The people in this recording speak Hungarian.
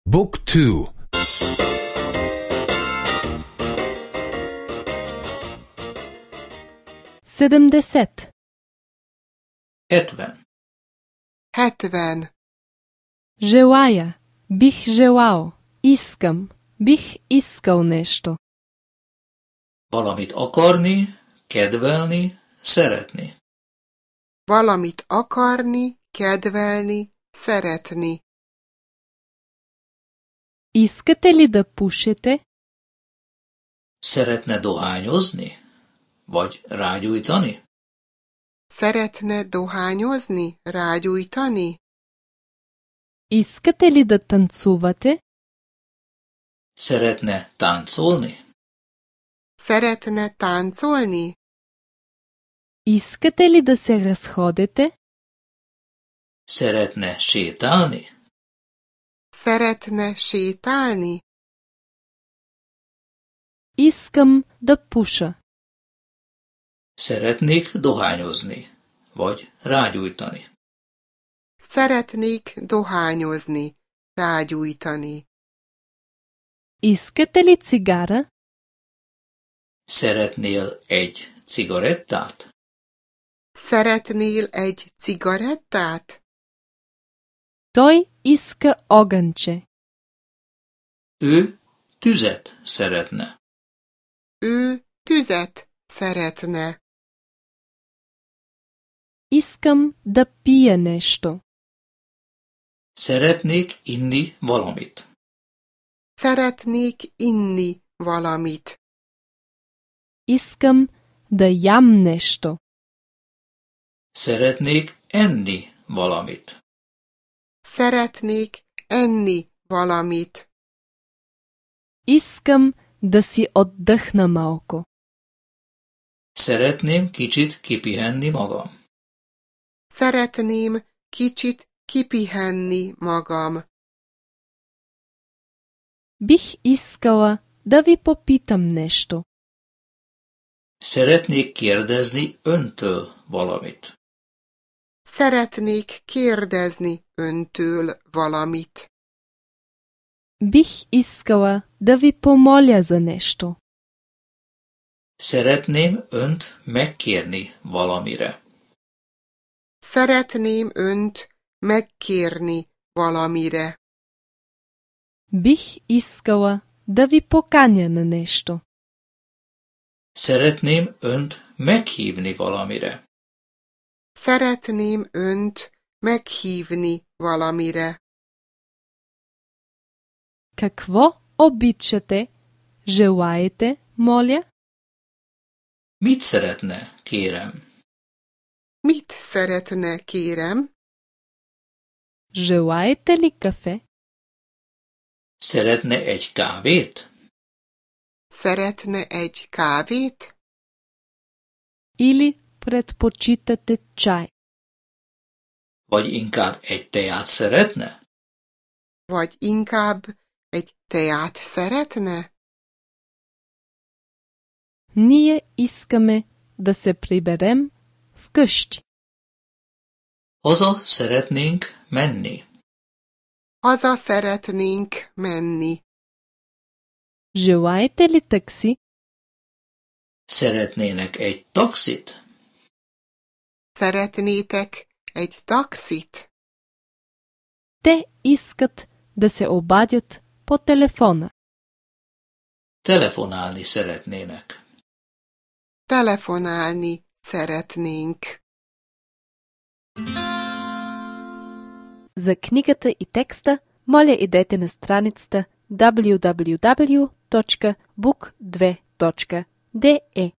Book 2. 70. 70. 70. Желая. Бих желал. Искам. Бих искал нещо. Valamit akarni, kedvelni, szeretni. Valamit akarni, kedvelni, szeretni. Искате ли да пушите? Szeretne dohányozni? Vagy rágyújtani? Szeretne dohányozni, rágyújtani? Искате ли да танцувате? Szeretne táncolni? Szeretne táncolni? Искате ли да се разходите? Szeretne sétálni? Szeretne sétálni? Искам да пуша. Szeretnék dohányozni, vagy rágyújtani. Szeretnék dohányozni, rágyújtani. Искате ли цигара? Szeretnél egy cigarettát? Szeretnél egy cigarettát? Той иска огънче. Ő tüzet szeretne. Ő tüzet szeretne. Искам да пия нещо. Szeretnék inni valamit. Szeretnék inni valamit. Искам да ям нещо. Szeretnék enni valamit. Szeretnék enni valamit. Искам да си отдъхна малко. Szeretném kicsit kipihenni magam. Szeretném kicsit kipihenni magam. Бих искала да ви попитам нещо. Szeretnék kérdezni öntől valamit. Szeretnék kérdezni öntől valamit. Бих искала да ви помоля за нещо. Szeretném önt megkérni valamire. Szeretném önt megkérni valamire. Бих искала да ви поканя на нещо. Szeretném önt meghívni valamire. Szeretném önt meghívni valamire. Какво обичате? Желаете, моля? Mit szeretne, kérem? Mit szeretne, kérem? Желаете ли кафе? Szeretne egy kávét? Szeretne egy kávét? Или предпочитате чай? Vagy inkább egy teát szeretne? Vagy inkább egy teát szeretne? Ние искаме да се приберем вкъщи. Haza szeretnénk menni. Haza szeretnénk menni. Желаете ли такси? Szeretnének egy taxit? Szeretnétek egy taxit? Те искат да се обадят по телефона. Telefonálni szeretnének. Telefonálni szeretnénk. За книгата и текста, моля идете на страницата www.book2.de.